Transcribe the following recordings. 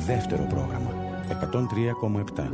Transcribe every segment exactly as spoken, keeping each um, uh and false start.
δεύτερο πρόγραμμα, εκατόν τρία κόμμα επτά.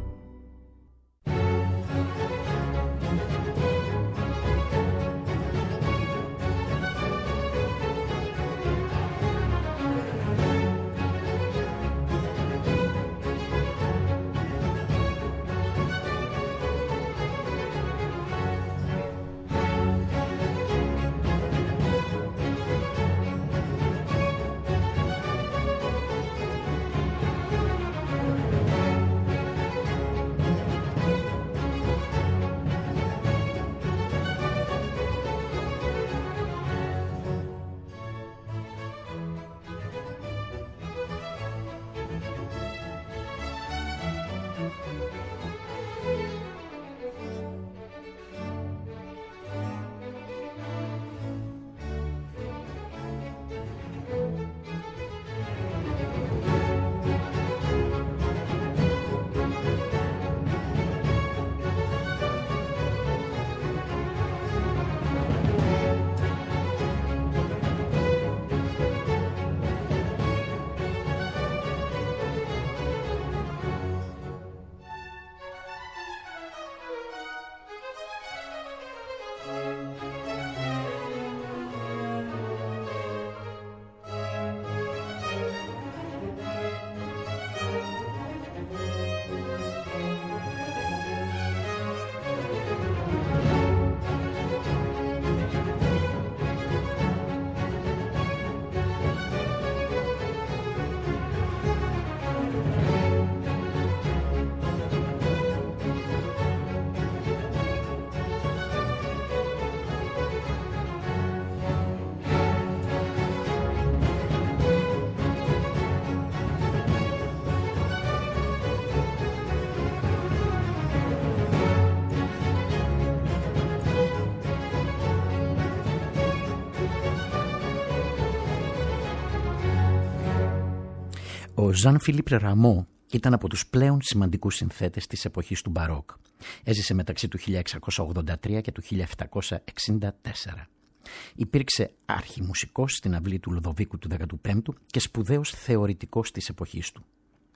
Ο Ζαν Φιλίπ Ραμό ήταν από τους πλέον σημαντικούς συνθέτες της εποχής του Μπαρόκ. Έζησε μεταξύ του χίλια εξακόσια ογδόντα τρία και του χίλια επτακόσια εξήντα τέσσερα. Υπήρξε αρχιμουσικός στην αυλή του Λουδοβίκου του δεκαπέμπτου και σπουδαίος θεωρητικός της εποχής του.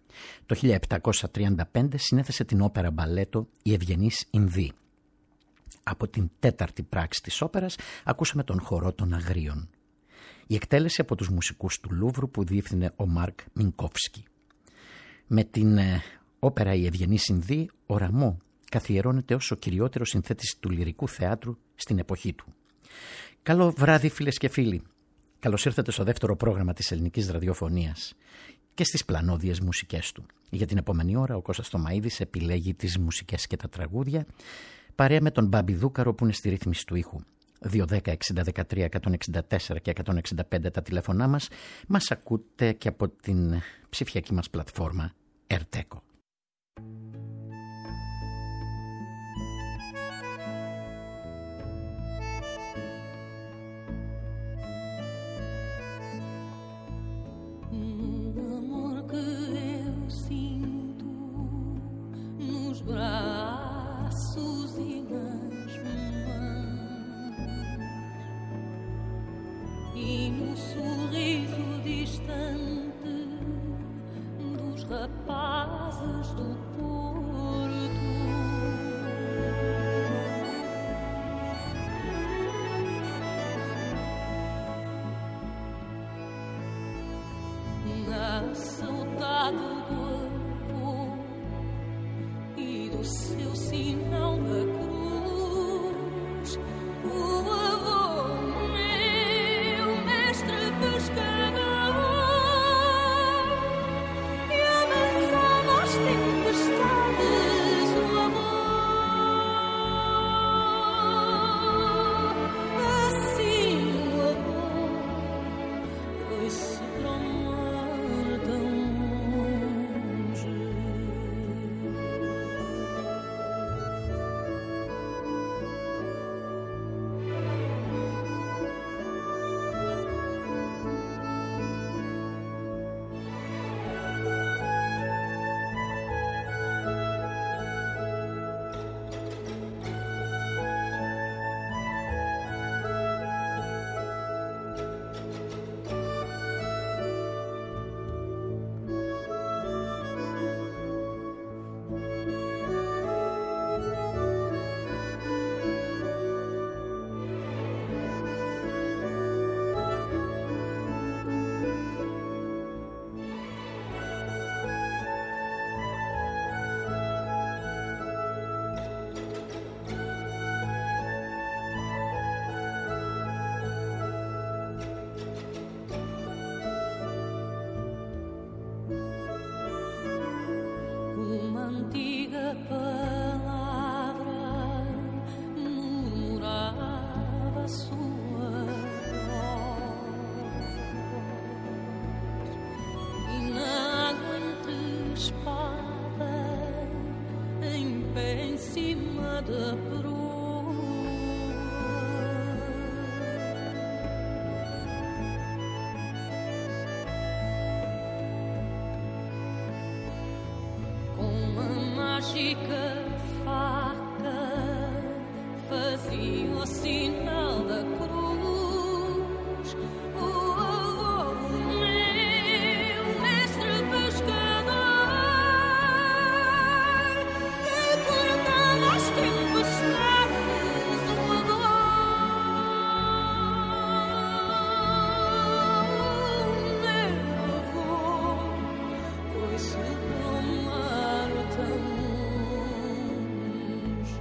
Το χίλια επτακόσια τριάντα πέντε συνέθεσε την όπερα μπαλέτο «Η Ευγενής Ινδή». Από την τέταρτη πράξη της όπερας ακούσαμε τον χορό των Αγρίων. Η εκτέλεση από τους μουσικούς του Λούβρου που διεύθυνε ο Μάρκ Μινκόφσκι. Με την ε, όπερα «Η Ευγενής Ινδή» ο Ραμό καθιερώνεται ως ο κυριότερος συνθέτης του λυρικού θεάτρου στην εποχή του. Καλό βράδυ φίλες και φίλοι. Καλώς ήρθατε στο δεύτερο πρόγραμμα της ελληνικής ραδιοφωνίας και στις πλανόδιες μουσικές του. Για την επόμενη ώρα ο Κώστας Τομαΐδης επιλέγει τις μουσικές και τα τραγούδια παρέα με τον Μπάμπη Δούκαρο που είναι στη ρύθμιση του ήχου. δύο δέκα εξήντα δεκατρία εκατόν εξήντα τέσσερα και εκατόν εξήντα πέντε τα τηλέφωνά μας. Μας ακούτε και από την ψηφιακή μας πλατφόρμα Ερτέκο. Rapazes do Porto, na saudade do avô e do seu sinal da cruz, o avô, meu mestre pescador. Tempestades, o amor, assim o amor foi-se para o mar tão longe. mágica faca fazia o sinal da cruz. Oh, oh, oh, meu mestre pescador, que cortava as tempestades, o meu avô foi-se para o mar tão longe.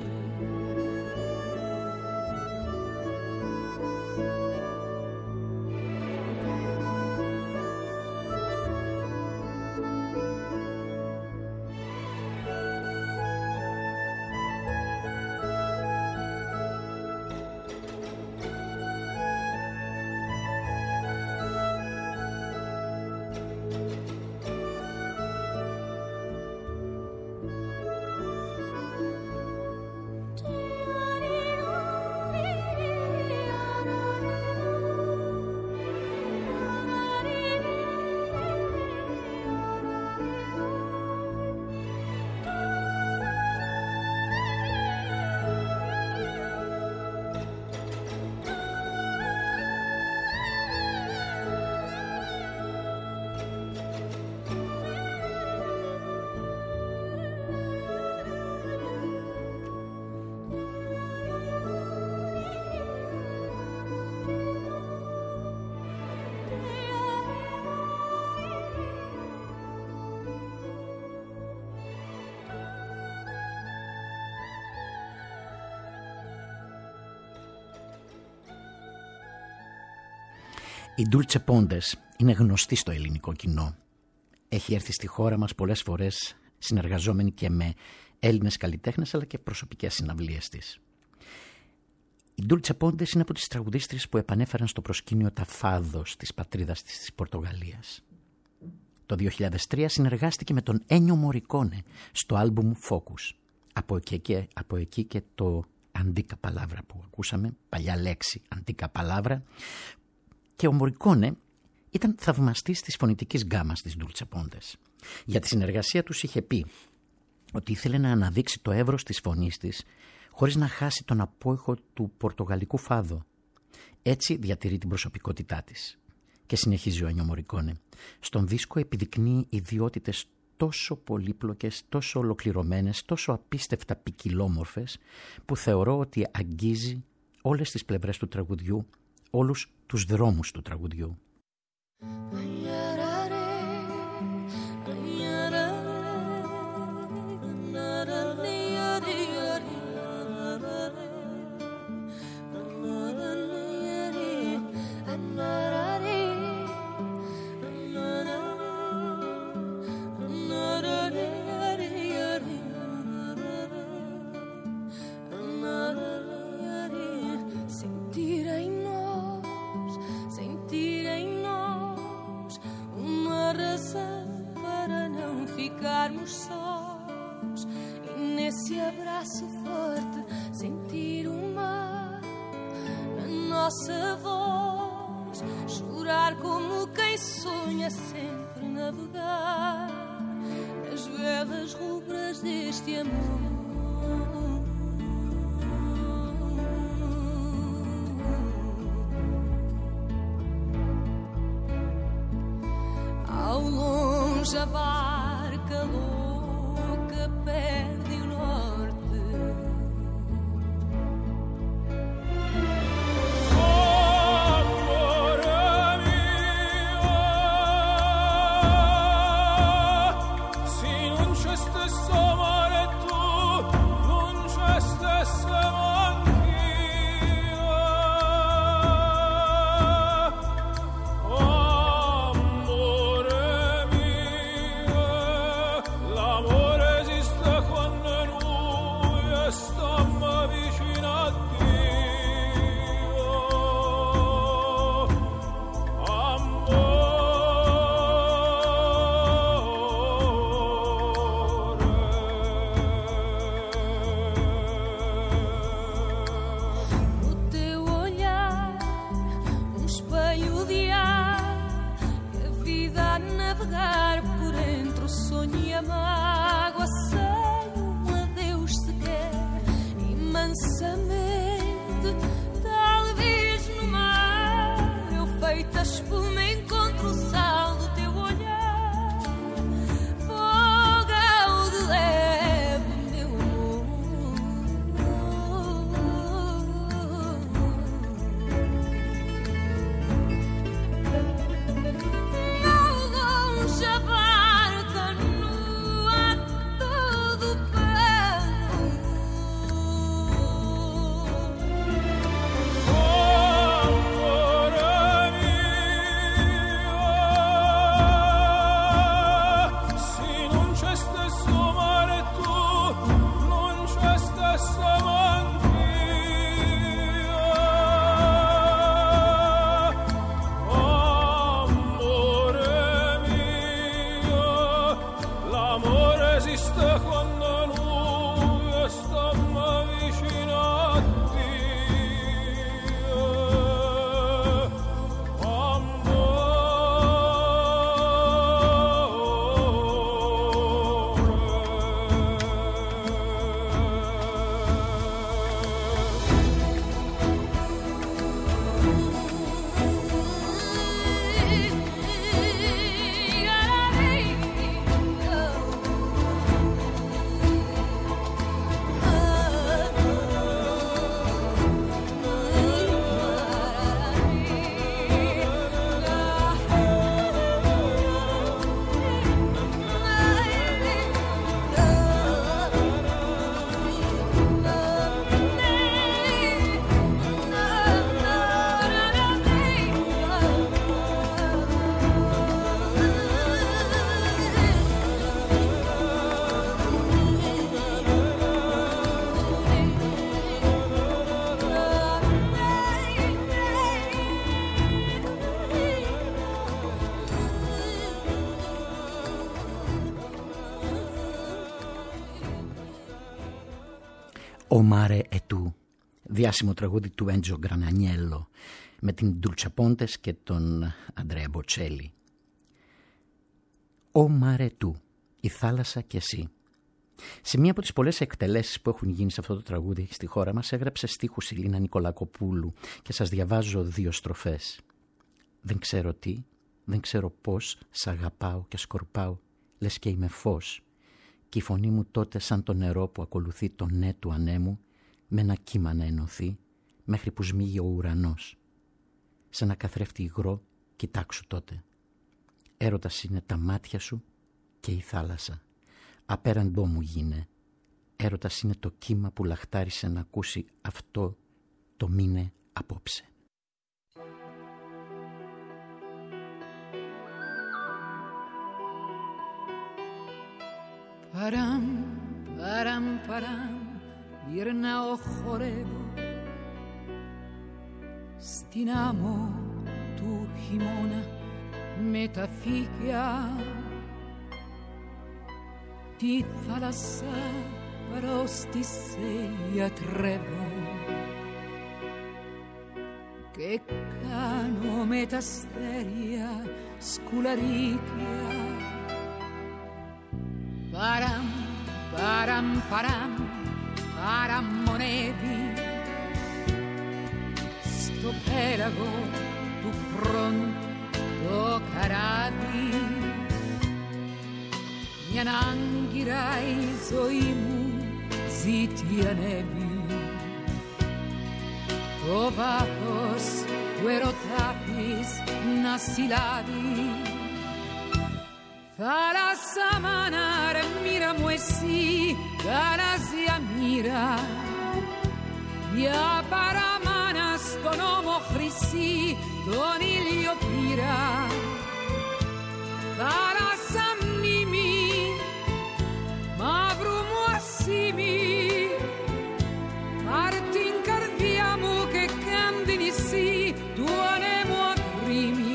Η Ντούλτσε Πόντες είναι γνωστή στο ελληνικό κοινό. Έχει έρθει στη χώρα μας πολλές φορές συνεργαζόμενη και με Έλληνες καλλιτέχνες αλλά και προσωπικές συναυλίες της. Η Ντούλτσε Πόντες είναι από τις τραγουδίστριες που επανέφεραν στο προσκήνιο τα φάδος της πατρίδας της, της Πορτογαλίας. Το δύο χιλιάδες τρία συνεργάστηκε με τον Ένιο Μωρικόνε στο άλμπουμ Focus. Από εκεί και, από εκεί και το Αντίκα Παλάβρα που ακούσαμε, παλιά λέξη Αντίκα Παλάβρα. Και ο Μωρικόνε ήταν θαυμαστής της φωνητικής γκάμας της Ντούλτσε Πόντες. Για τη συνεργασία τους είχε πει ότι ήθελε να αναδείξει το εύρος της φωνής της χωρίς να χάσει τον απόϊχο του πορτογαλικού φάδο. Έτσι διατηρεί την προσωπικότητά της. Και συνεχίζει ο Ένιο Μωρικόνε. Στον δίσκο επιδεικνύει ιδιότητες τόσο πολύπλοκες, τόσο ολοκληρωμένες, τόσο απίστευτα ποικιλόμορφες που θεωρώ ότι αγγίζει όλες τις πλευρές του τραγουδιού, όλους τους δρόμους του τραγουδιού. Nossa voz, chorar como quem sonha sempre navegar nas velas rubras deste amor. Ao longe a barca louca perde o norte. Navegar por entre o sonho e a mágoa. noite a espuma encontra o sal do teu olhar. Fogão de leve, meu amor. Ao longe a barca nua todo pano. «Ο Mare e tu», διάσημο τραγούδι του Έντζο Γκρανανιέλο με την Ντούλτσα Πόντες και τον Αντρέα Μποτσέλη. «Ο Mare e tu», η θάλασσα και εσύ. Σε μία από τις πολλές εκτελέσεις που έχουν γίνει σε αυτό το τραγούδι στη χώρα μας έγραψε στίχους η Λίνα Νικολακοπούλου και σας διαβάζω δύο στροφές. «Δεν ξέρω τι, δεν ξέρω πώς, σ' αγαπάω και σκορπάω, λες και είμαι φως. Και η φωνή μου τότε σαν το νερό που ακολουθεί το ναι του ανέμου με ένα κύμα να ενωθεί μέχρι που σμίγει ο ουρανός. Σε ένα καθρέφτη υγρό κοιτάξου τότε. Έρωτας είναι τα μάτια σου και η θάλασσα. Απέραντό μου γίνε. Έρωτας είναι το κύμα που λαχτάρισε να ακούσει αυτό το μήνε απόψε». Παραμ, παραμ, παραμ, γυρνάω χορεύω στην άμμο του χειμώνα με τα φύκια τη θάλασσα προς τη σε ιατρεύω και κάνω με τα αστέρια σκουλαρίκια. Παραμ, παραμ, παραμ, παραμονεύει στο πέραγο του χρόνου το καράβι. Μια άγκυρα η ζωή μου ζήτη ανέβει, το βάθος του ερωτά της να συλλάβει. Θάλασσα μάνα ρε μοίρα μου εσύ, γαλάζια μοίρα, μια παραμάνα στον ώμο χρυσή τον ήλιο πήρα. Θάλασσα μνήμη, μαύρου μου ασήμι, πάρ' την καρδιά μου και κάν την νησί του ανέμου ακρίμη.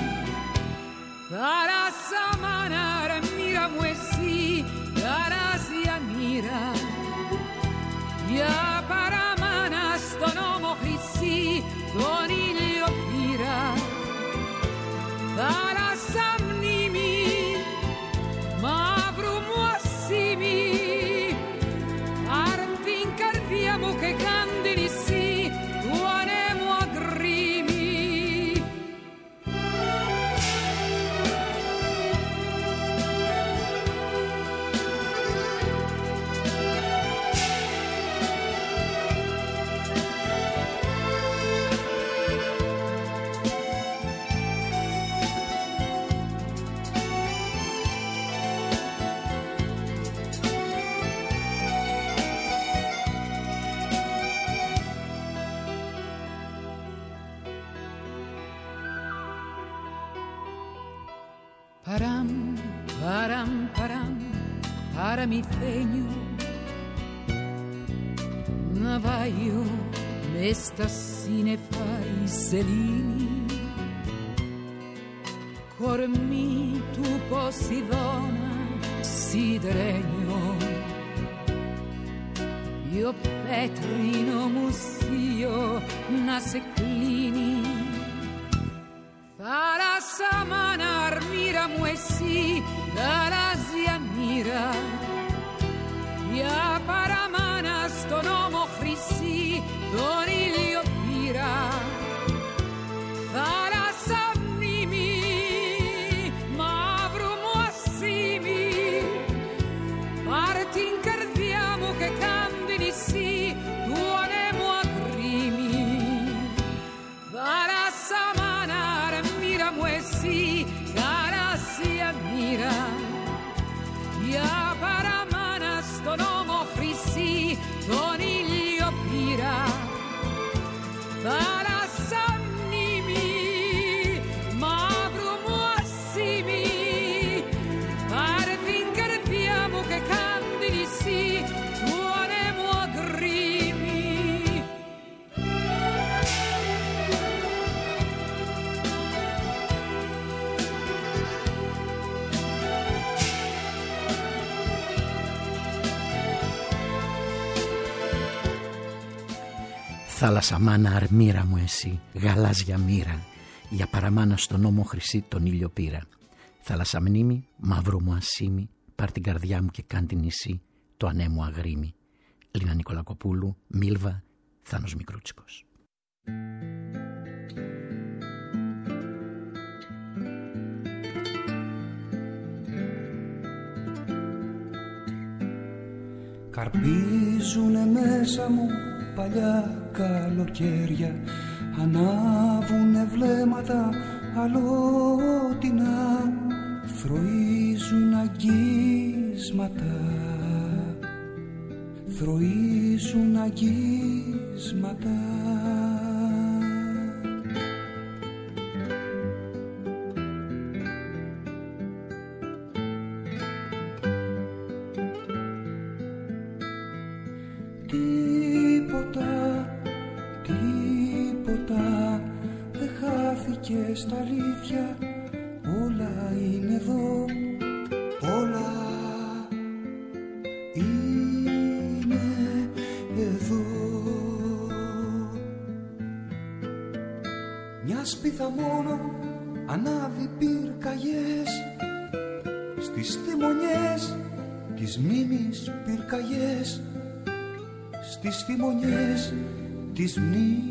Θάλασσα μάνα ρε μοίρα μου εσύ, γαλάζια μοίρα, μια παραμάνα στον ώμο χρυσή τον ήλιο πήρα. Θάλασσα μνήμη, μαύρου μου ασήμι, πάρ' την καρδιά μου και κάν την νησί του ανέμου ακρίμη. Param, param, param, paramifenio. Navaio, mesta sinefa i selini. Cor mi tu Posidona sideregno. Io Petrino musio naseklini. Fara samana armira muesi dalazia mira. Ja paramana stonomo hrisi donilio pira. Fara samnimi mavru muasimi. Partin cardiamo che cambini si tuonemo agrimi. Fara samana armira muesi dalazia mira. Ja paramana stonomo hrisi donilio pira. Para samnimi mavru muasimi. Parvin cardiamo che candidi si tuonemo agrimi. Θάλασσα μάνα αρμύρα μου εσύ, γαλάζια μοίρα, για παραμάνα στον ώμο χρυσή τον ήλιο πήρα. Θάλασσα μνήμη, μαύρο μου ασίμι, πάρ' την καρδιά μου και κάν την νησί, το ανέμου αγρίμι. Λίνα Νικολακοπούλου, Μίλβα, Θάνος Μικρούτσικος. Καρπίζουνε μέσα μου παλιά καλοκαίρια, ανάβουνε βλέμματα αλότινα, θροίζουν αγγίσματα, θροίζουν αγγίσματα. Στα αλήθεια όλα είναι εδώ, όλα είναι εδώ. Μια σπίθα μόνο ανάβει πυρκαγιές, στις θυμονιές της μνήμης πυρκαγιές, στις θυμονιές της μνήμης.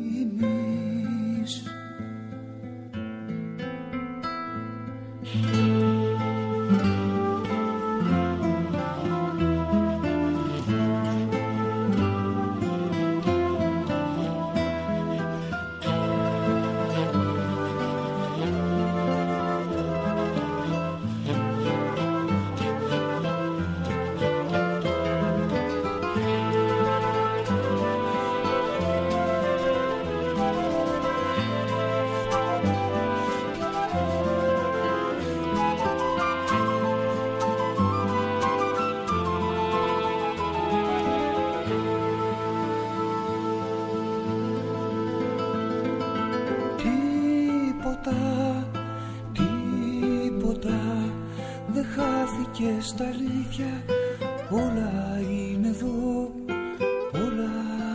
Στα αλήθεια όλα είναι εδώ, όλα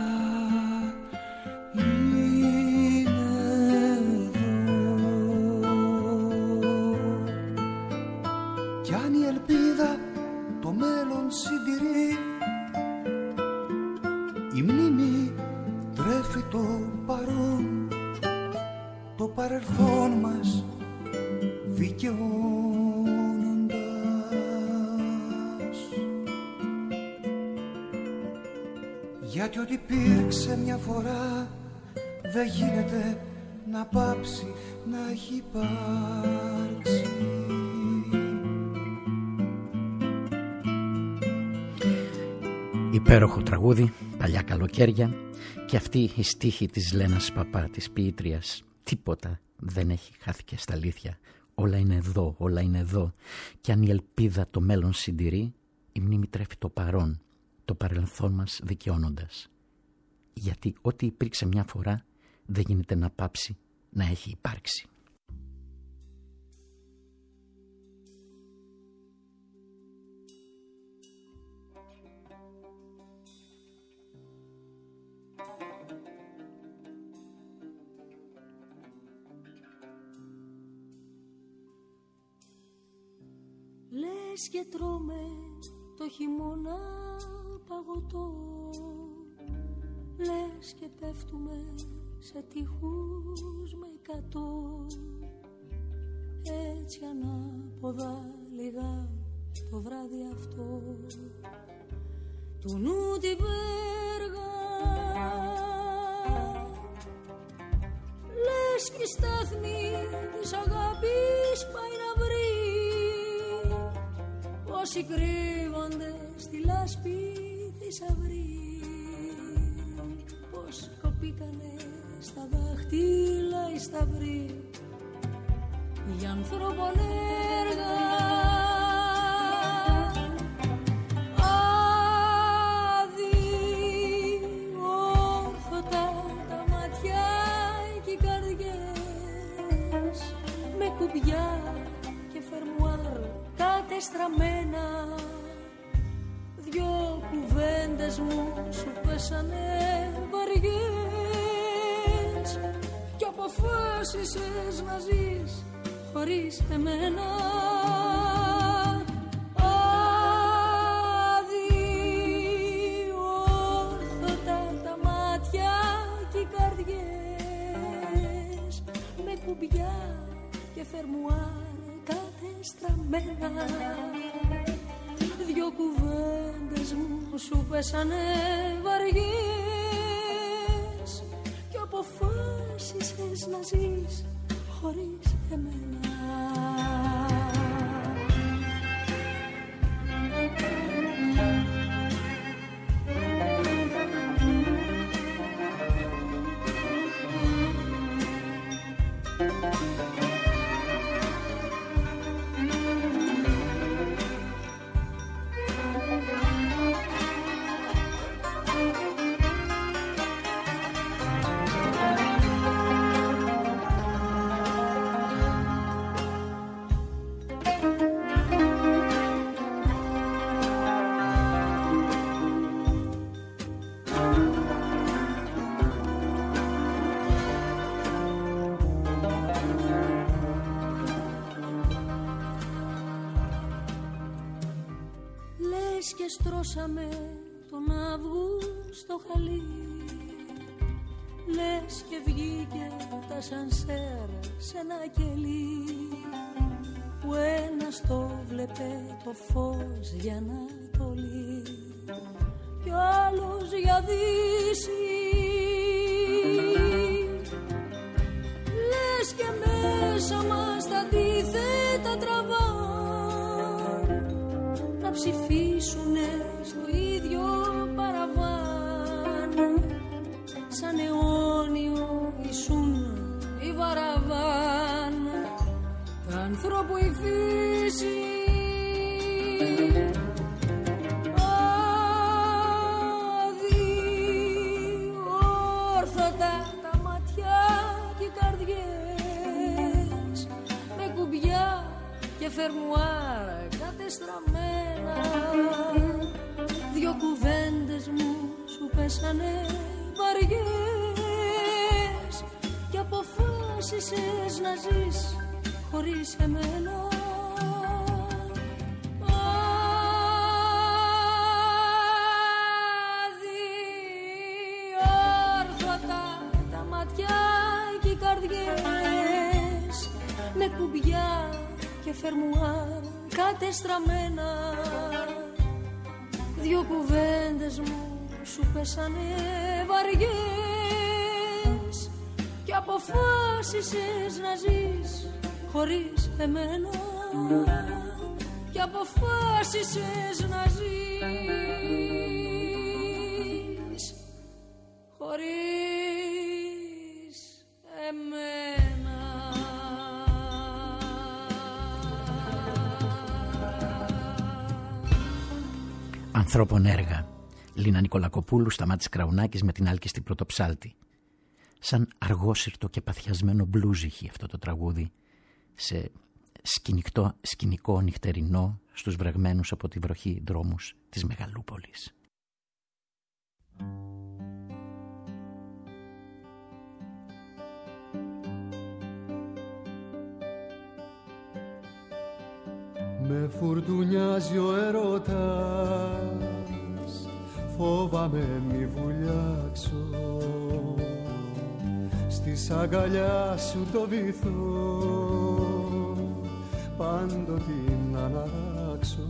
είναι εδώ. Κι αν η ελπίδα το μέλλον συντηρεί, η μνήμη τρέφει το παρόν, το παρελθόν μας δικαιώνει. Γιατί ό,τι υπήρξε μια φορά δεν γίνεται να πάψει να έχει υπάρξει. Υπέροχο τραγούδι, παλιά καλοκαίρια, και αυτή η στίχη της Λένας Παπά, της ποιήτριας. Τίποτα δεν έχει, χάθηκε στα αλήθεια, Όλα είναι εδώ, όλα είναι εδώ. Κι αν η ελπίδα το μέλλον συντηρεί, η μνήμη τρέφει το παρόν, το παρελθόν μας δικαιώνοντας. Γιατί ό,τι υπήρξε μια φορά δεν γίνεται να πάψει να έχει υπάρξει. Λες και τρώμε το χειμώνα παγωτό, λες και πέφτουμε σε τείχους με εκατό. Έτσι ανάποδα λιγά το βράδυ αυτό του νου τη βέργα. Λες και η στάθμη της αγάπης πάει να βρει όσοι κρύβονται στη λάσπη θησαυρή. Πως κοπήκανε στα δάχτυλα οι σταυροί για ανθρώπων έργα. Αδιόρθωτα τα μάτια και οι καρδιές με κουμπιά και φερμουάρ κατεστραμμένα. Δυο κουβέντες μου σου πέσανε βαριές κι αποφάσισες να ζεις χωρίς εμένα. Αδιόρθωτα τα μάτια και οι καρδιές με κουμπιά και φερμουάρ κατεστραμμένα. Δυο κουβέντες μου σου πέσανε βαριές κι αποφάσισες να ζεις χωρίς εμένα. Και στρώσαμε τον Αύγουστο χαλί. Λες και βγήκε τα σανσέρ σε ένα κελί που ένας το βλέπε το φως για Ανατολή κι ο άλλος για Δύση. Λες και μέσα μας τα αντίθετα τραβά να ψηφίσουνε στο ίδιο παραβάν. Σαν αιώνιο ήσουν η βαραβάν του ανθρώπου η φύση. Αδιόρθωτα τα μάτια και οι καρδιές με κουμπιά και φερμουάρ κατεστραμμένα. Δυο κουβέντες μου σου πέσανε βαριές κι αποφάσισες να ζεις χωρίς εμένα. Αδιόρθωτα τα μάτια και οι καρδιές με κουμπιά και φερμουάρ κατεστραμμένα. Δυο κουβέντες μου σου πέσανε βαριές κι αποφάσισες να ζεις χωρίς εμένα. Κι αποφάσισες να ζεις χωρίς εμένα. ανθρώπων έργα. Λίνα Νικολακοπούλου, Σταμάτης Κραουνάκης με την άλκιστη Πρωτοψάλτη. Σαν αργόσυρτο και παθιασμένο μπλουζ είχε αυτό το τραγούδι, σε σκηνικό, σκηνικό νυχτερινό στους βρεγμένους από τη βροχή δρόμους της Μεγαλούπολης. Με φουρτουνιάζει ο έρωτας, φόβαμαι μη βουλιάξω, στη αγκαλιά σου το βυθό πάντοτε να αναράξω.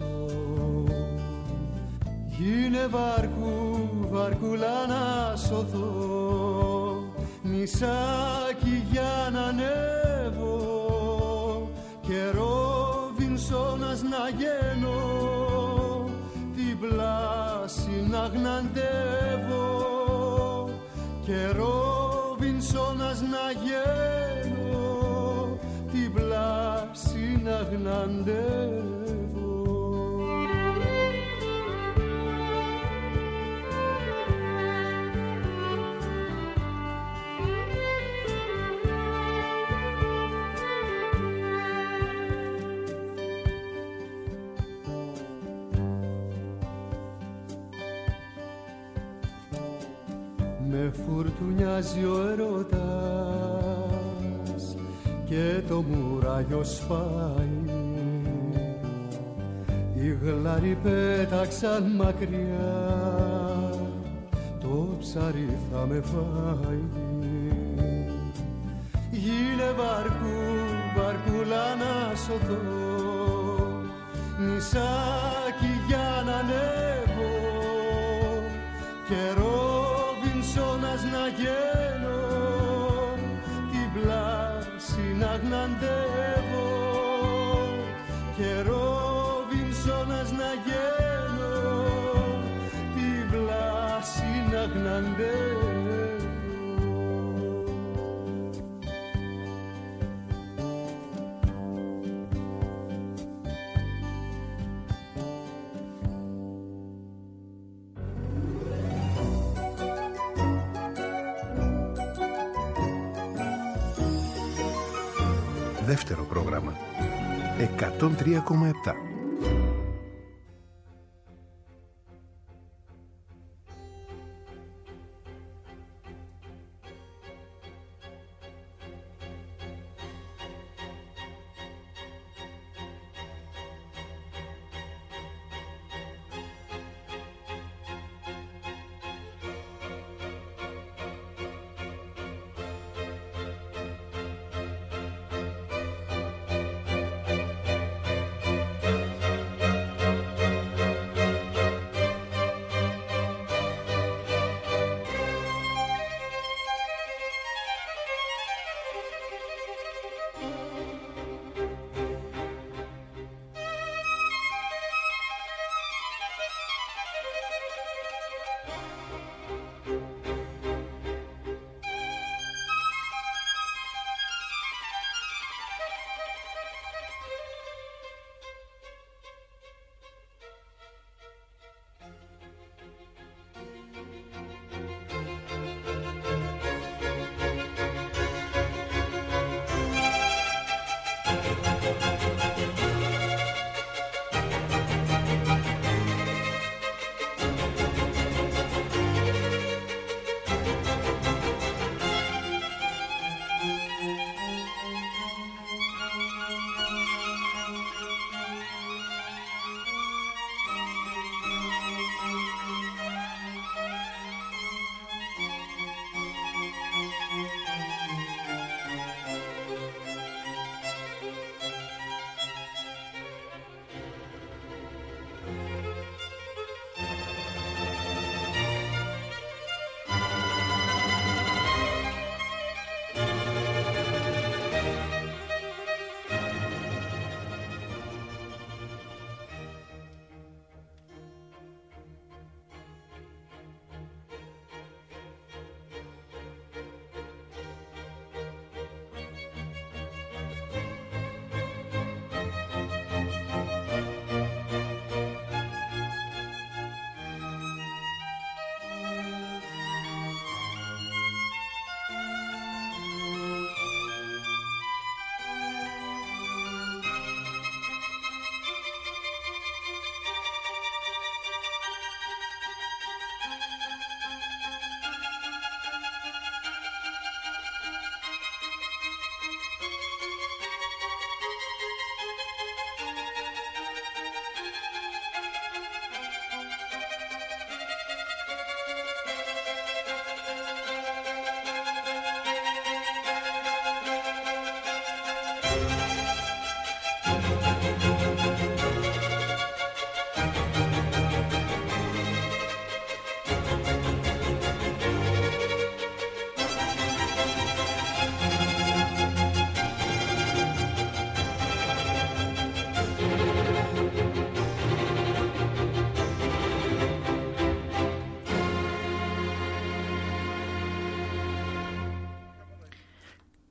Γίνε βάρκου, βαρκούλα να σωθώ, νησάκι για να ανέβω και Ρόβινσονας να γίνω, την πλάση να γναντεύω και Ρόβινσονας να γίνω, την πλάση να γναντεύω. Με φουρτουνιάζει ο έρωτας και το μουράγιο σπάει, οι γλάροι πέταξαν μακριά, το ψάρι θα με φάει. Γίνε βαρκού, βαρκούλα να σωθώ, νησάκι για να ανέβω καιρό Ρόβινσονας να γίνω, την πλάση να γναντεύω και Ρόβινσονας να γίνω, την πλάση να γναντεύω. Δεύτερο πρόγραμμα εκατόν τρία κόμμα επτά.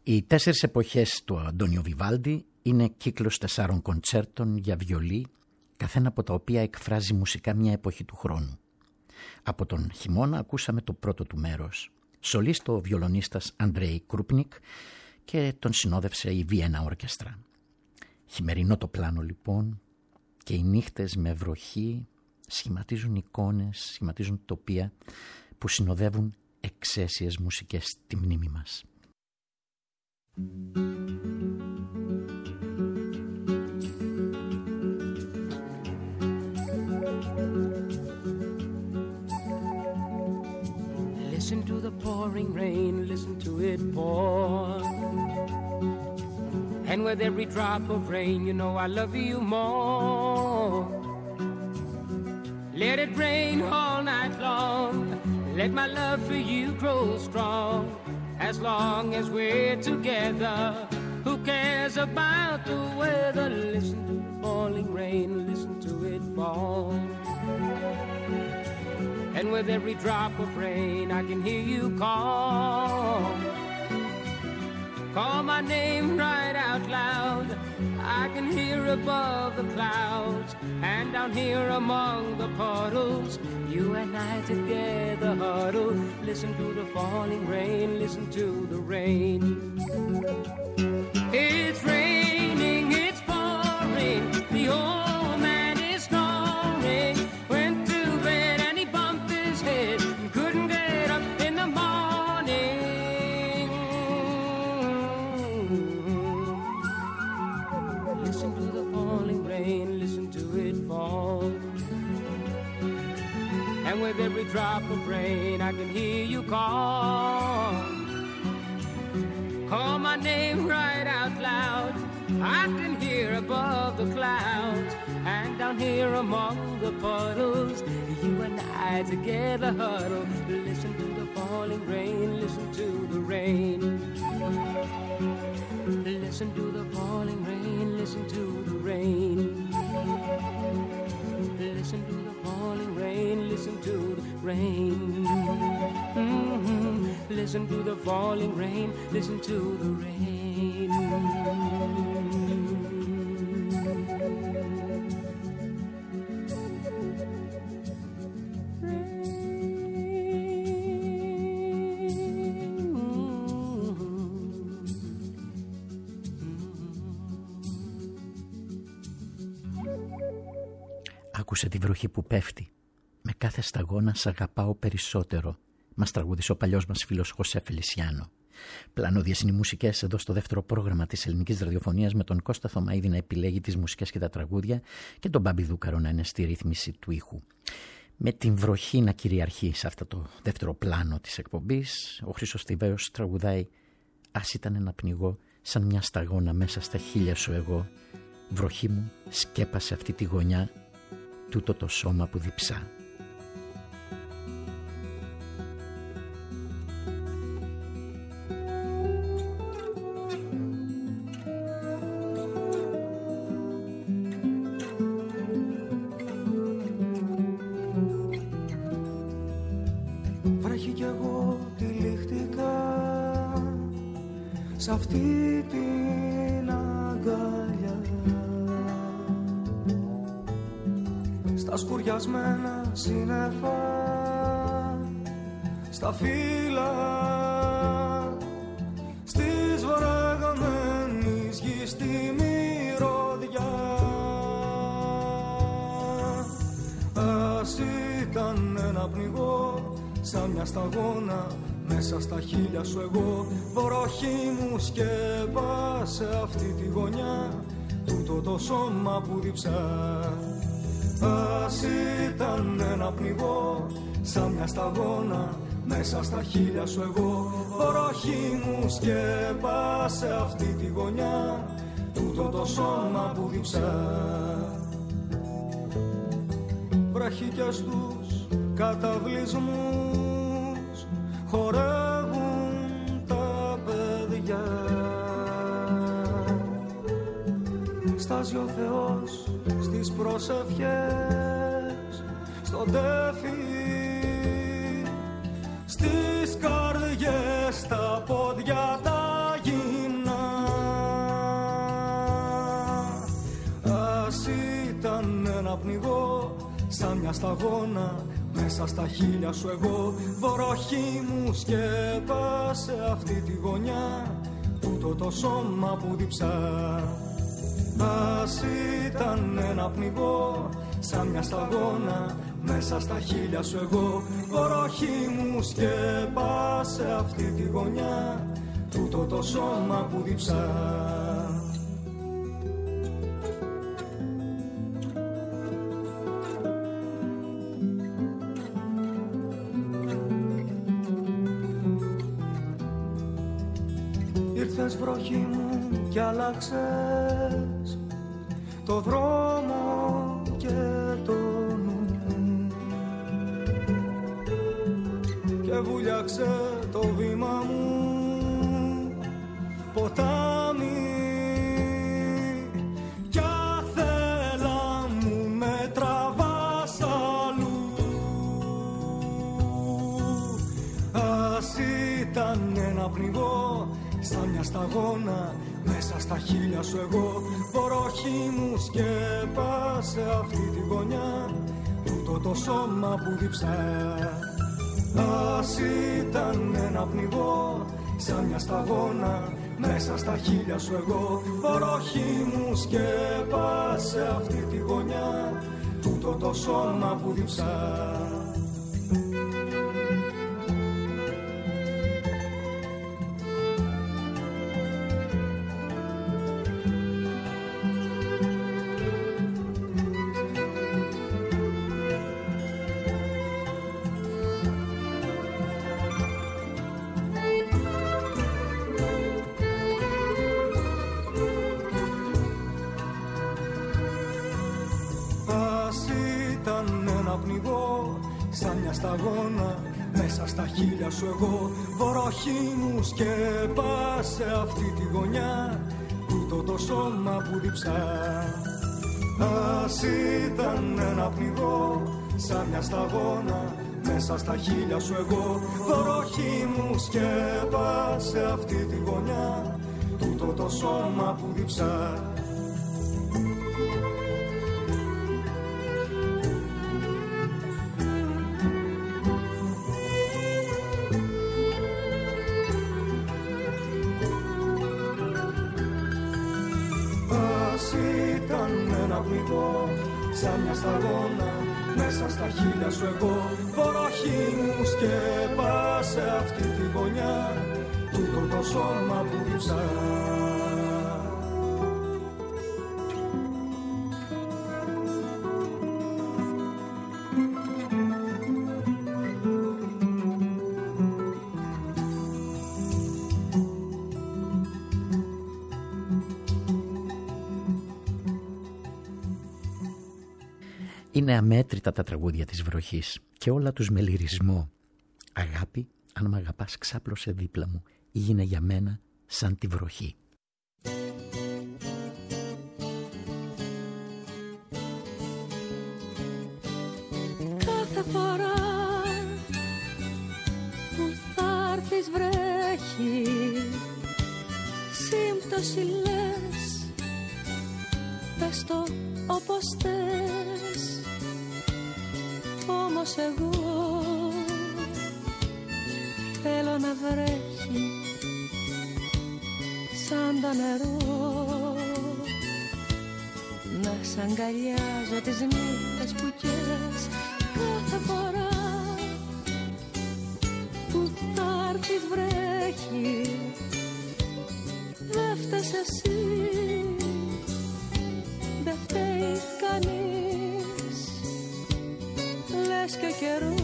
Οι τέσσερις εποχές του Αντώνιο Βιβάλντι είναι κύκλος τεσσάρων κοντσέρτων για βιολί, καθένα από τα οποία εκφράζει μουσικά μια εποχή του χρόνου. Από τον χειμώνα ακούσαμε το πρώτο του μέρος. Σολίστο ο βιολονίστας Αντρέι Κρούπνικ και τον συνόδευσε η Βιέννα Ορκέστρα. Χειμερινό το πλάνο λοιπόν και οι νύχτες με βροχή σχηματίζουν εικόνες, σχηματίζουν τοπία που συνοδεύουν εξαίσιες μουσικές στη μνήμη μας. Listen to the pouring rain, listen to it pour. And with every drop of rain, you know I love you more. Let it rain all night long, let my love for you grow strong. As long as we're together, who cares about the weather? Listen to the falling rain, listen to it fall. And with every drop of rain, I can hear you call. Call my name right out loud. I can hear above the clouds, and down here among the puddles, you and I together huddle. Listen to the falling rain, listen to the rain. It's raining, it's pouring, the old man is snoring. Went to bed and he bumped his head and couldn't get up in the morning. Listen to the falling rain, listen to it fall. And with every drop of rain, I can hear you call. Call my name right out loud. I can hear above the clouds, and down here among the puddles, you and I together huddle. Listen to the falling rain, listen to the rain. Listen to the falling rain, listen to the rain. Listen to the falling rain, listen to the rain. Mm-hmm. Listen to the falling rain, listen to the rain. Άκουσε τη βροχή που πέφτει. Με κάθε σταγόνα σ' αγαπάω περισσότερο. Μας τραγούδισε ο παλιός μας φίλος Χωσέ Φελισιάνο. Πλανόδιες είναι οι μουσικές εδώ στο δεύτερο πρόγραμμα της ελληνικής ραδιοφωνίας, με τον Κώστα Θωμαίδη να επιλέγει τις μουσικές και τα τραγούδια και τον Μπάμπη Δούκαρο να είναι στη ρύθμιση του ήχου. Με την βροχή να κυριαρχεί σε αυτό το δεύτερο πλάνο της εκπομπής, ο Χρήστος Θηβαίος τραγουδάει «Ας ήταν ένα πνιγώ σαν μια σταγόνα μέσα στα χείλια σου εγώ. Βροχή μου σκέπασε αυτή τη γωνιά, τούτο το σώμα που διψά». Βρέχει κι εγώ τυλιχτικά σ' αυτή την αγκαλιά, στα σκουριασμένα σύννεφα, στα φύλλα στις βρεγμένης γης τη μυρωδιά. Ας ήταν ένα πνιγώ σαν μια σταγόνα μέσα στα χείλια σου εγώ. Βροχή μου σκέπασε αυτή τη γωνιά, τούτο το σώμα που διψά. Ας ήταν ένα πνιγώ σαν μια σταγόνα μέσα στα χείλια σου εγώ. Βροχή μου σκέπασε αυτή τη γωνιά, τούτο το σώμα που διψά. Βρέχει κι στους καταβλισμούς χορεύουν τα παιδιά, στάζει ο Θεός στις προσευχές, στον τέφι, στις καρδιές, στα πόδια τα γυναίκα. πνιγώ σαν μια σταγόνα μέσα στα χείλια σου εγώ. Βροχή μου σκέπασε αυτή τη γωνιά, τούτο το σώμα που διψά. Ας ήταν ένα πνιγώ σαν μια σταγόνα μέσα στα χείλια σου εγώ. Βροχή μου σκέπασε αυτή τη γωνιά, τούτο το σώμα που διψά. Ήρθες βροχή μου κι άλλαξες το δρόμο και το νου και βούλιαξε το βήμα μου ποτάμι κι άθελα μου με τραβάς αλλού. Ας ήταν ένα πνιγώ σαν μια σταγόνα μέσα στα χείλια σου εγώ. Βροχή μου σκέπασε αυτή τη γωνιά, τούτο το σώμα που διψά. Ας ήταν ένα πνιγώ σαν μια σταγόνα μέσα στα χείλια σου εγώ. Βροχή μου σκέπασε αυτή τη γωνιά, τούτο το σώμα που διψά. Σταγόνα μέσα στα χείλια σου εγώ. Βροχή μου σκέπασε αυτή τη γωνιά, τούτο το σώμα που διψά. Ας ήταν ένα πνιγώ σαν μια σταγόνα μέσα στα χείλια σου εγώ. Βροχή μου σκέπασε αυτή τη γωνιά, τούτο το σώμα που διψά. Σαν μια σταγόνα μέσα στα χείλια σου εγώ. Βροχή μου σκέπασε αυτή τη γωνιά, τούτο το σώμα που διψά. Είναι αμέτρητα τα τραγούδια της βροχής και όλα τους με λυρισμό. Αγάπη, αν μ' αγαπάς ξάπλωσε δίπλα μου, γίνε για μένα σαν τη βροχή. Κάθε φορά που θα έρθεις βρέχει, σύμπτωση λες, πες το όπως θες. Όμως εγώ θέλω να βρέχει σαν το νερό, να σ' αγκαλιάζω τις νύχτες που καίες. Κάθε φορά που θα έρθεις βρέχει, δε φταίς εσύ, δε φταίει κανείς. Λες και ο καιρός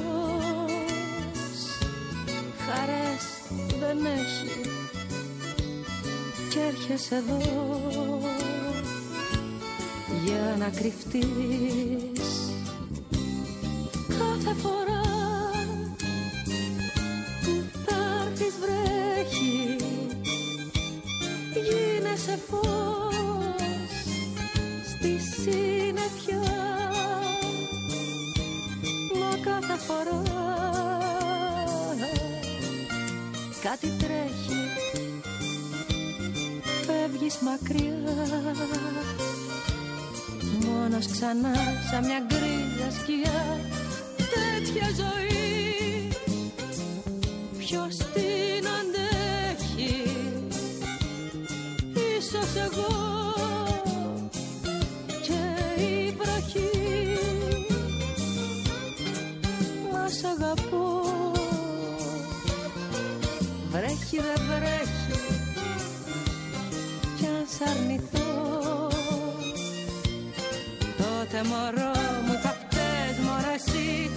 χαρές δεν έχει κι έρχεσαι εδώ για να κρυφτείς. Κάθε φορά που θα έρθεις βρέχει, γίνεσαι φως στη συννεφιά. Μα κάθε φορά κάτι τρέχει, φεύγεις μακριά, μόνος ξανά σαν μια γκρίζα σκιά. Τέτοια ζωή ποιος την αντέχει? Ίσως εγώ και η βροχή. Μα σ' αγαπώ, βρέχει δεν βρέχει κι αν σ' αρνηθώ, τότε μωρό μου θα φταίς μωρό εσύ.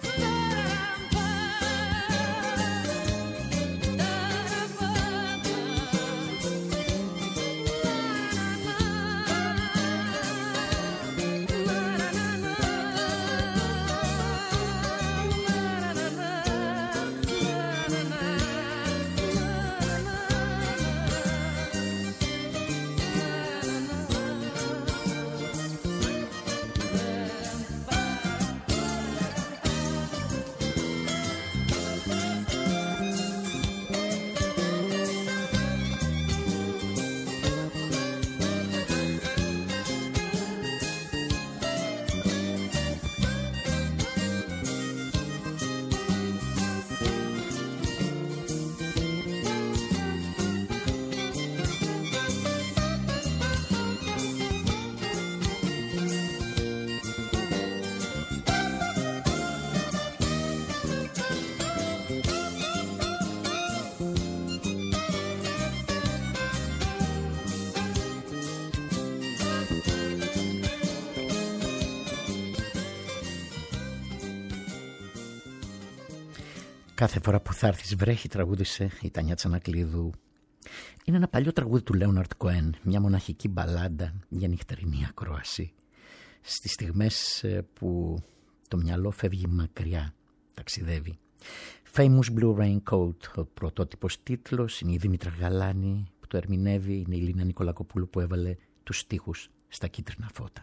Κάθε φορά που θα έρθεις βρέχει, τραγούδισε η Τάνια Τσανακλείδου. Είναι ένα παλιό τραγούδι του Λέοναρτ Κοέν, μια μοναχική μπαλάντα για νυχτερινή ακρόαση. Στις στιγμές που το μυαλό φεύγει μακριά, ταξιδεύει. Famous Blue Raincoat, ο πρωτότυπος τίτλος, είναι η Δήμητρα Γαλάνη που το ερμηνεύει, είναι η Λίνα Νικολακοπούλου που έβαλε τους στίχους στα κίτρινα φώτα.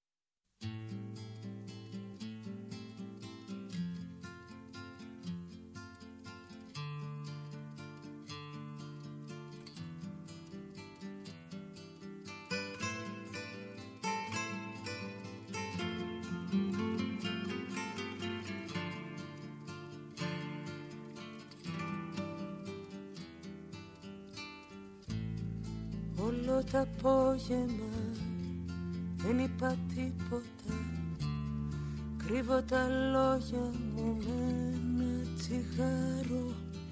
Όλο το απόγευμα δεν είπα τίποτα. Κρύβω τα λόγια μου με ένα τσιγάρο.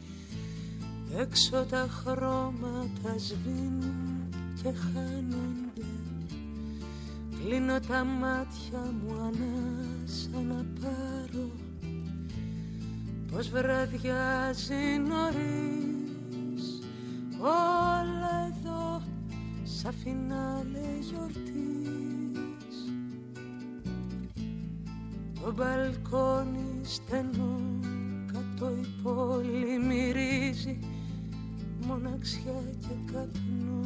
Έξω τα χρώματα σβήνουν και χάνονται. Κλείνω τα μάτια μου ανάσα να πάρω. Πως βραδιάζει νωρίς όλα εδώ σαν φινάλε γιορτής. Το μπαλκόνι στενό, κάτω η πόλη μυρίζει μοναξιά και καπνό.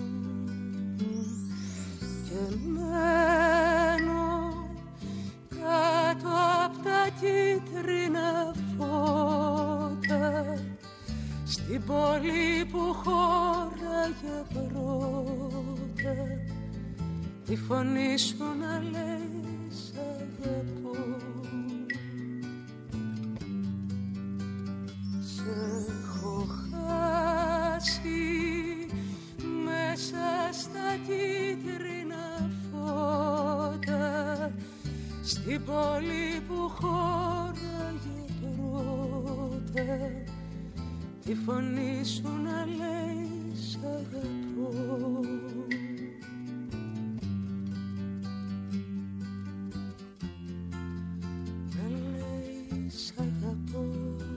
Και μένω κάτω απ' τα κίτρινα φώτα στην πόλη που χώραγε πρώτα τη φωνή σου να λέει σ' αγαπώ. Σ' έχω χάσει μέσα στα κίτρινα φώτα στην πόλη που χώραγε πρώτα τη φωνή σου να λέει σ' αγαπώ. Να λέει σ' αγαπώ.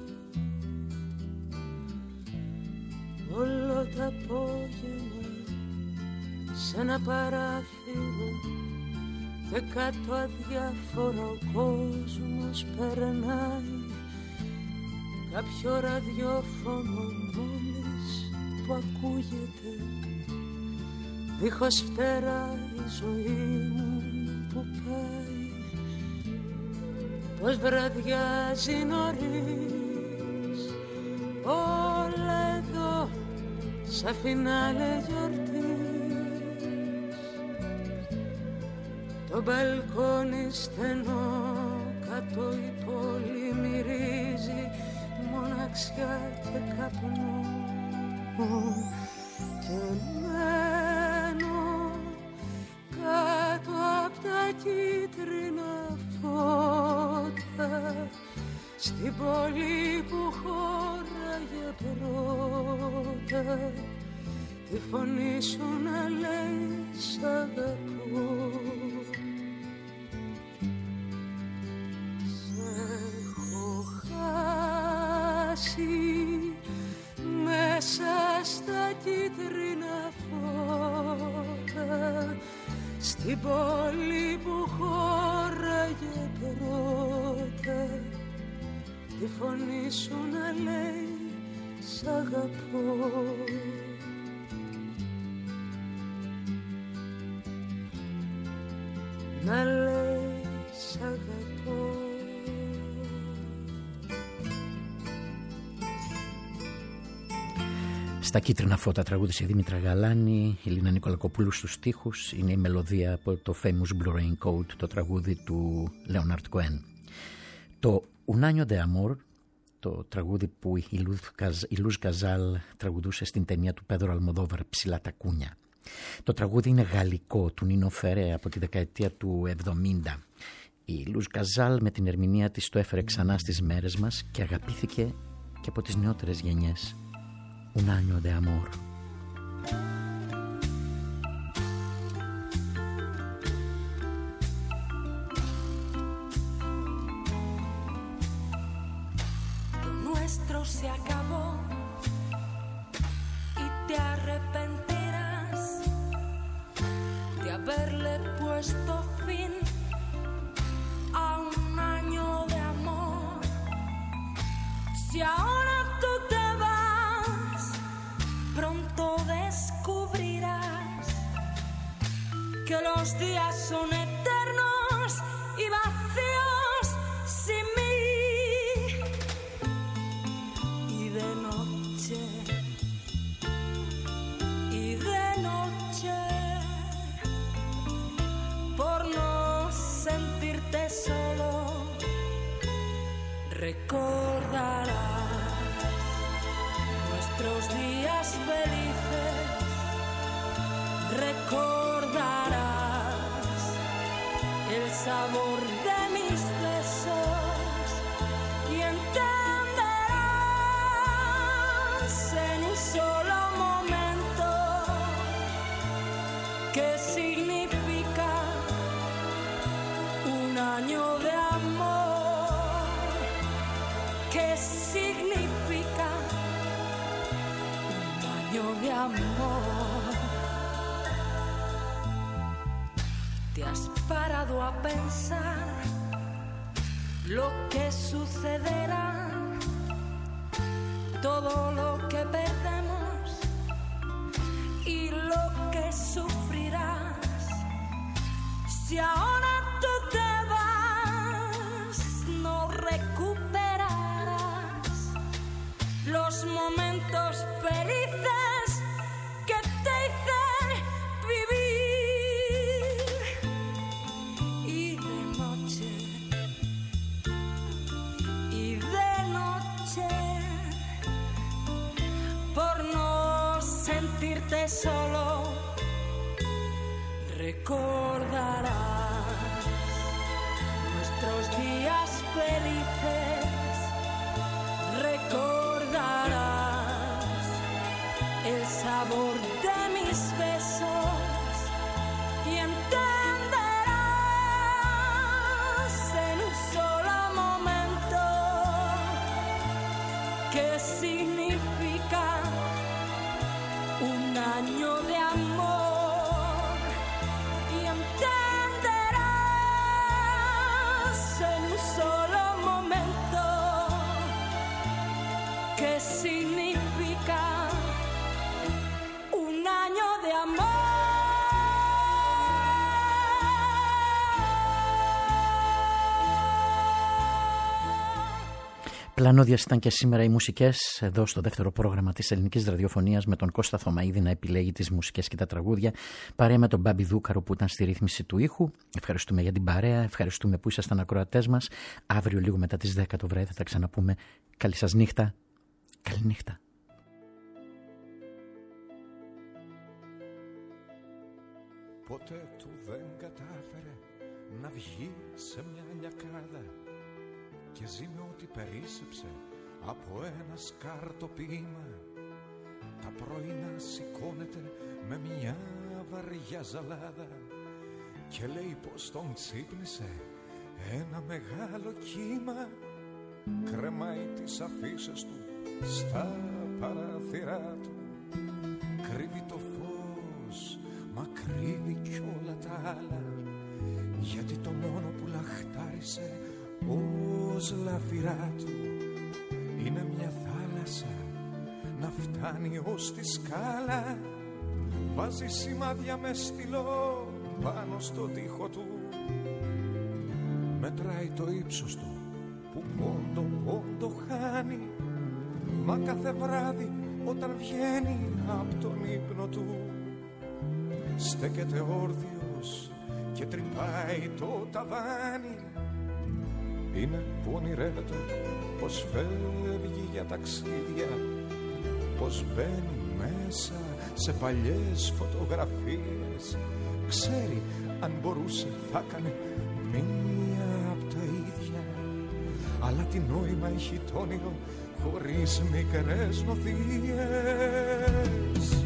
Όλο το απόγευμα σ' ένα παράθυρο και κάτω αδιάφορα ο κόσμος περνάει. Κάποιο ραδιόφωνο μόλις που ακούγεται δίχως φτερά η ζωή μου που πάει. Πως βραδιάζει νωρίς όλα εδώ σαν φινάλε γιορτής. Το μπαλκόνι στενό, κάτω η πόλη μυρίζει μοναξιά και καπνό. Και μένω κάτω απ' τα κίτρινα φώτα στην πόλη που χώραγε πρώτα τη φωνή σου να λέει σ' αγαπώ. Σ' έχω χάσει μέσα στα κίτρινα φώτα στην πόλη που χώραγε πρώτα τη φωνή σου να λέει σ' αγαπώ. Να λέει σ' αγαπώ. Στα κίτρινα φώτα τραγούδισε η Δήμητρα Γαλάνη, η Λίνα Νικολακοπούλου στους στίχους. Είναι η μελωδία από το famous Blue Raincoat, το τραγούδι του Leonard Cohen. Το Un año de amor, το τραγούδι που η Λουζ Καζάλ τραγουδούσε στην ταινία του Πέδρο Αλμοδόβαρ, Ψηλά τα κούνια. Το τραγούδι είναι γαλλικό, του Νίνο Φερέ, από τη δεκαετία του εβδομήντα. Η Λουζ Καζάλ με την ερμηνεία της το έφερε ξανά στις μέρες μας και αγαπήθηκε και από τις νεότερες γενιές. Un año de amor. Lo nuestro se acabó y te arrepentirás de haberle puesto fin a un año de amor. Si ahora tú te vas, pronto descubrirás que los días son eternos y vacíos sin mí. Y de noche, y de noche, por no sentirte solo, recordarás nuestros días felices, recordarás el sabor de mis besos y entenderás en un solo momento qué significa un año de amor, qué significa de amor. ¿Te has parado a pensar lo que sucederá? Todo lo que perdemos y lo que sufrirás. Si ahora tú te vas, no recuperarás los momentos felices que te hice vivir. Y de noche, y de noche, por no sentirte solo, recordarás nuestros días felices, recordarás el sabor de mis besos y entenderás en un solo momento qué significa un año de amor y entenderás en un solo momento qué significa un Πλανόδιας ήταν και σήμερα οι μουσικές εδώ στο δεύτερο πρόγραμμα της ελληνικής ραδιοφωνίας, με τον Κώστα Θωμαίδη να επιλέγει τις μουσικές και τα τραγούδια, παρέα με τον Μπάμπη Δούκαρο που ήταν στη ρύθμιση του ήχου. Ευχαριστούμε για την παρέα, ευχαριστούμε που ήσασταν ακροατές μας. Αύριο λίγο μετά τις δέκα το βράδυ θα τα ξαναπούμε. Καλή σας νύχτα. Καλή νύχτα. Ποτέ του δεν κατάφερε να βγει σε μια λιακάδα και ζει με ό,τι περίσσεψε από ένα σκαρτοπίμα. Τα πρωινά σηκώνεται με μια βαριά ζαλάδα και λέει πως τον ξύπνησε ένα μεγάλο κύμα. Κρεμάει τις αφίσες του στα παράθυρά του, κρύβει το φως, μα κρύβει κι όλα τα άλλα, γιατί το μόνο που λαχτάρισε ως λαφυρά του είναι μια θάλασσα να φτάνει ως τη σκάλα. Βάζει σημάδια με στυλό πάνω στο τοίχο του, μετράει το ύψος του που πόντο πόντο χάνει, μα κάθε βράδυ όταν βγαίνει από τον ύπνο του στέκεται όρθιος και τρυπάει το ταβάνι. Είναι που ονειρεύεται πως φεύγει για ταξίδια, πως μπαίνει μέσα σε παλιές φωτογραφίες. Ξέρει αν μπορούσε θα έκανε μία απ' τα ίδια, αλλά τι νόημα έχει το όνειρο χωρίς μικρές νοθείες.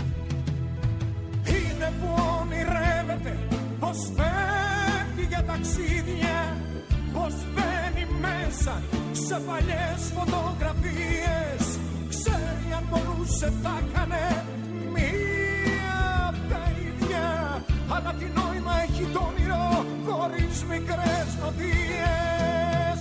Είναι που ονειρεύεται πως φεύγει για ταξίδια, πως μπαίνει μέσα σε παλιές φωτογραφίες. Ξέρει αν μπορούσε θα έκανε μία απ' τα ίδια, αλλά τι νόημα έχει το όνειρο χωρίς μικρές νοθείες.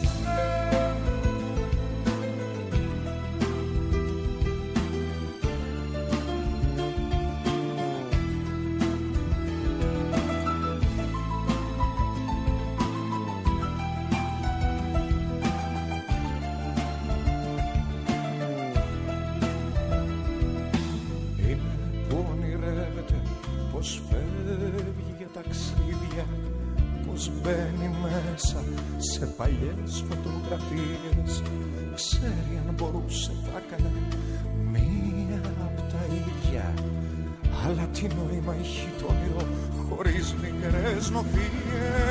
Μπαίνει μέσα σε παλιές φωτογραφίες. Ξέρει αν μπορούσε θα έκανε μία απ' τα ίδια, αλλά τι νόημα έχει το όνειρο χωρίς μικρές νοθείες.